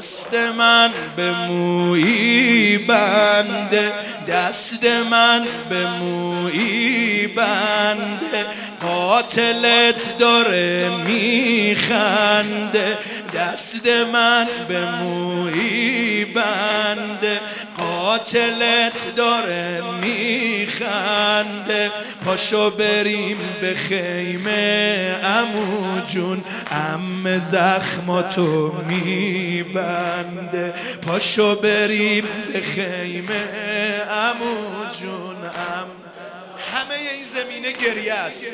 دست من به مویی بنده، دست من به مویی بنده، قاتلت داره میخنده، دست من به مویی بنده، قاتلت داره میخنده. پاشو بریم به خیمه عمو جون، عمه زخماتو میبنده. پاشو بریم به خیمه عمو جون، همه این زمینه گریه است.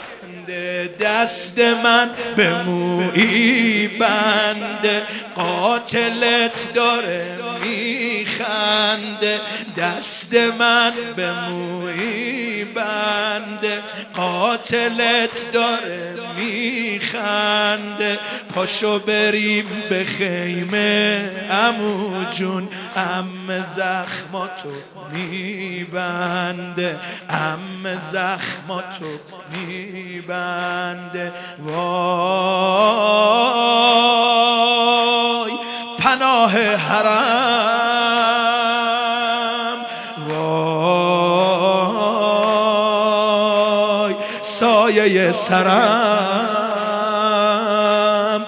دست من به مویی بنده، قاتلت داره میخنده، دست من به مویی بنده، قاتلت داره میخنده. پاشو بریم به خیمه عمو جون، عمه زخماتو میبنده، عمه زخماتو میبنده. وای پناه حرم، وای سایه سرم،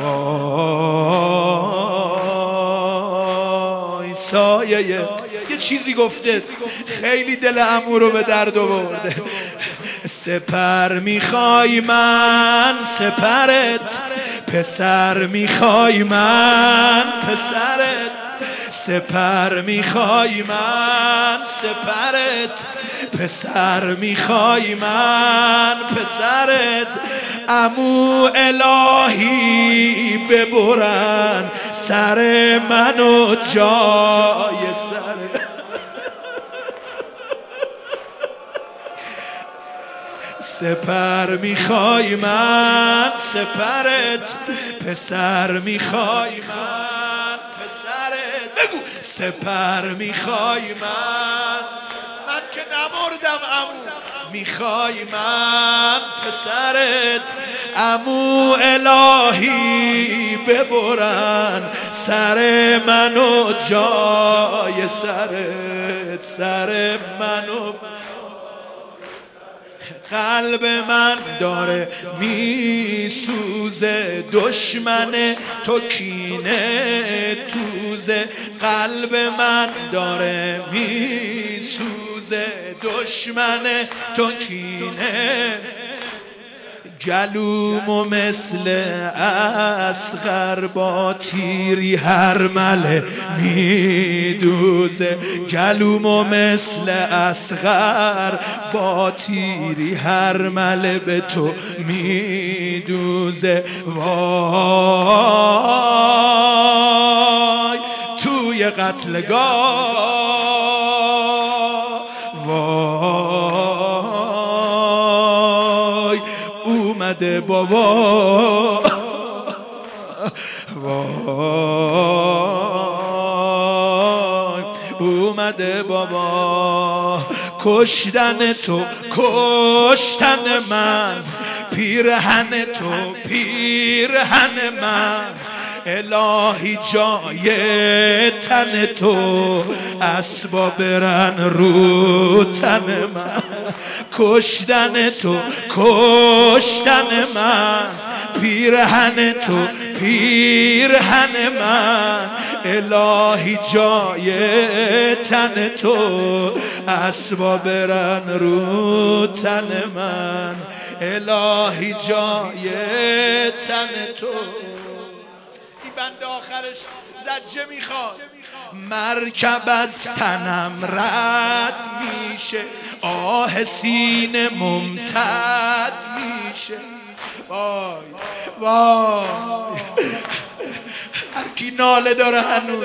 وای سایه. یه چیزی گفته خیلی دل عمو رو به درد آورده. سپر میخوای من سپرت، پسر میخوای من پسرت، سپر میخوای من سپرت، پسر میخوای من پسرت. عمو الهی ببرن سر منو جای سر. سپر میخوای من سپرت، پسر میخوای من پسرت. بگو سپر میخوای من که نمردم عمو، میخوای من پسرت. عمو الهی ببرن سر منو جای سرت، سر منو. قلب من داره میسوزه، دشمن تو کینه توزه. قلب من داره میسوزه، دشمن تو کینه. گلومو مثل اصغر با تیری هرمله میدوزه، گلومو مثل اصغر با تیری هرمله به تو میدوزه. وای توی قتلگاه، وای اومده بابا، وای اومده بابا. کشتن تو کشتن من، پیرهن تو پیرهن من. الهی جای تن تو اسبا برن رو تن من. کشتن تو کشتن من، پیرهن تو پیرهن من. الهی جای تن تو اسبا برن رو تن من. الهی جای تن تو. این بند آخرش زجه میخواد. مرکب از تنم رد میشه، آه سینه ممتد میشه. وای وای هر کی ناله داره هنوز.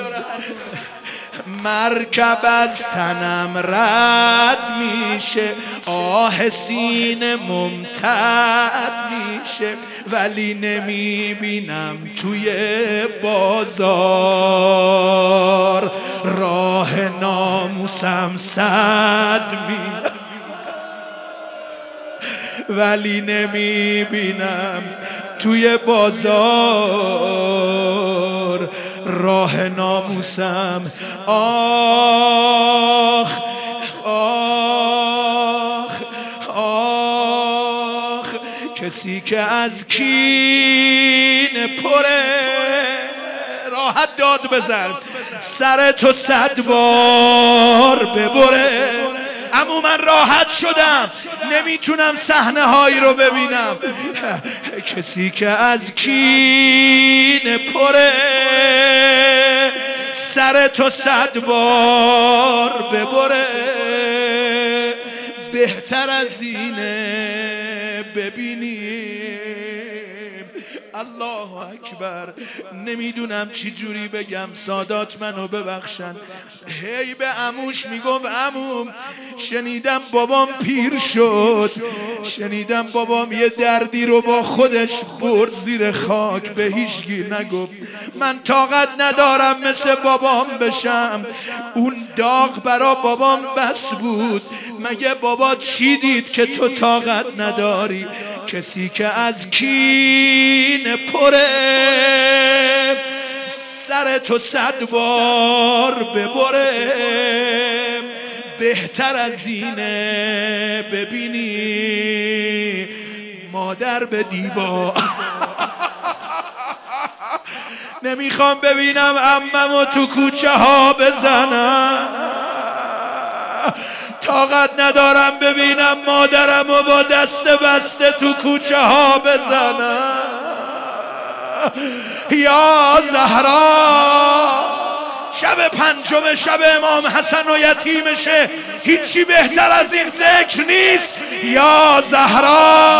مرکب از تنم رد میشه، آه سینه ممتد میشه. ولی نمیبینم توی بازار، راه ناموسم صد میل. ولی نمیبینم توی بازار، راه ناموسم. آخ آخ آخ کسی که از کین پره، راحت داد بزن، سر تو 100 بار ببره. اما من راحت شدم، نمیتونم صحنه هایی رو ببینم. کسی که از کین پره، سر تو 100 بار ببره. بهتر از اینه ببینیم. الله اکبر. نمیدونم چی جوری بگم، سادات منو ببخشن. هی به عموش میگم عموم شنیدم بابام پیر شد، شنیدم بابام یه دردی رو با خودش برد زیر خاک، به هیچکی نگفت. من طاقت ندارم مثل بابام بشم. اون داغ برا بابام بس بود. مگه بابا چی دید که تو طاقت نداری؟ کسی که از کین پره، سر تو 100 بار ببره. بهتر از اینه ببینی مادر به دیوار. نمیخوام ببینم عممو تو کوچه ها بزنم، طاقت ندارم ببینم مادرمو با دست بسته تو کوچه ها بزنم. یا زهرا، شب 5 شب امام حسن و یتیمشه، هیچی بهتر از این ذکر نیست. یا زهرا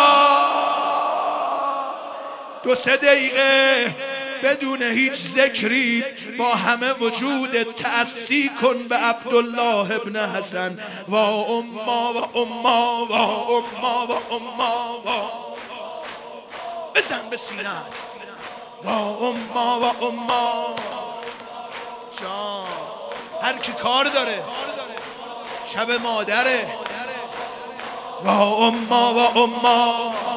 2-3 دقیقه بدون هیچ ذکری با همه وجود تأسی کن به عبدالله ابن حسن. و اما و اما و اما و اما و بزن به سینه. و اما و اما جان، هر کی کار داره شب مادره. و اما و اما